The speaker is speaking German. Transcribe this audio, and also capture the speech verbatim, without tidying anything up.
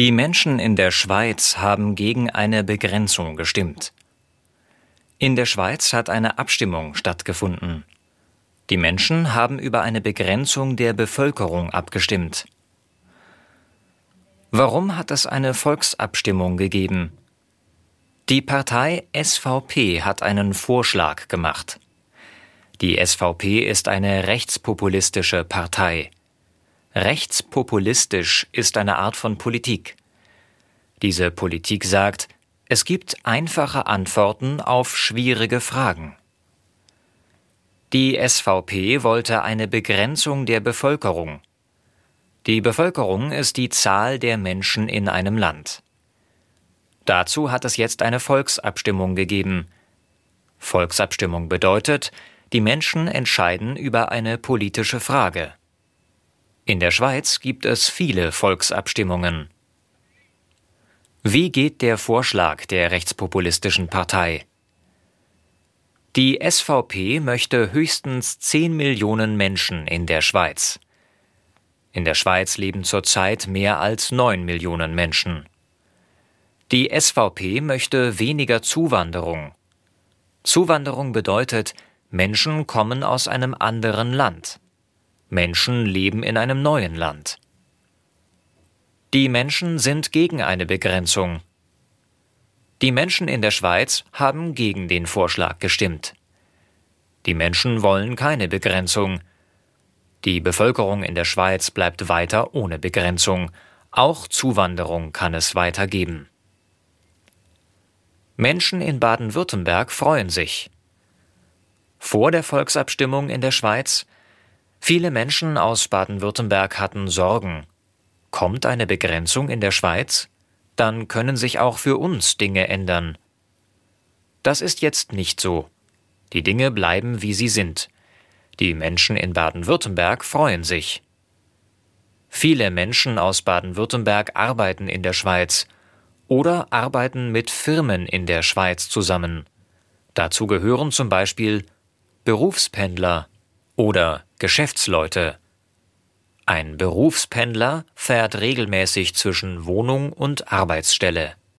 Die Menschen in der Schweiz haben gegen eine Begrenzung gestimmt. In der Schweiz hat eine Abstimmung stattgefunden. Die Menschen haben über eine Begrenzung der Bevölkerung abgestimmt. Warum hat es eine Volksabstimmung gegeben? Die Partei S V P hat einen Vorschlag gemacht. Die S V P ist eine rechtspopulistische Partei. Rechtspopulistisch ist eine Art von Politik. Diese Politik sagt, es gibt einfache Antworten auf schwierige Fragen. Die S V P wollte eine Begrenzung der Bevölkerung. Die Bevölkerung ist die Zahl der Menschen in einem Land. Dazu hat es jetzt eine Volksabstimmung gegeben. Volksabstimmung bedeutet, die Menschen entscheiden über eine politische Frage. In der Schweiz gibt es viele Volksabstimmungen. Wie geht der Vorschlag der rechtspopulistischen Partei? Die S V P möchte höchstens zehn Millionen Menschen in der Schweiz. In der Schweiz leben zurzeit mehr als neun Millionen Menschen. Die S V P möchte weniger Zuwanderung. Zuwanderung bedeutet, Menschen kommen aus einem anderen Land. Menschen leben in einem neuen Land. Die Menschen sind gegen eine Begrenzung. Die Menschen in der Schweiz haben gegen den Vorschlag gestimmt. Die Menschen wollen keine Begrenzung. Die Bevölkerung in der Schweiz bleibt weiter ohne Begrenzung. Auch Zuwanderung kann es weiter geben. Menschen in Baden-Württemberg freuen sich. Vor der Volksabstimmung in der Schweiz viele Menschen aus Baden-Württemberg hatten Sorgen. Kommt eine Begrenzung in der Schweiz? Dann können sich auch für uns Dinge ändern. Das ist jetzt nicht so. Die Dinge bleiben, wie sie sind. Die Menschen in Baden-Württemberg freuen sich. Viele Menschen aus Baden-Württemberg arbeiten in der Schweiz oder arbeiten mit Firmen in der Schweiz zusammen. Dazu gehören zum Beispiel Berufspendler oder Geschäftsleute. Ein Berufspendler fährt regelmäßig zwischen Wohnung und Arbeitsstelle.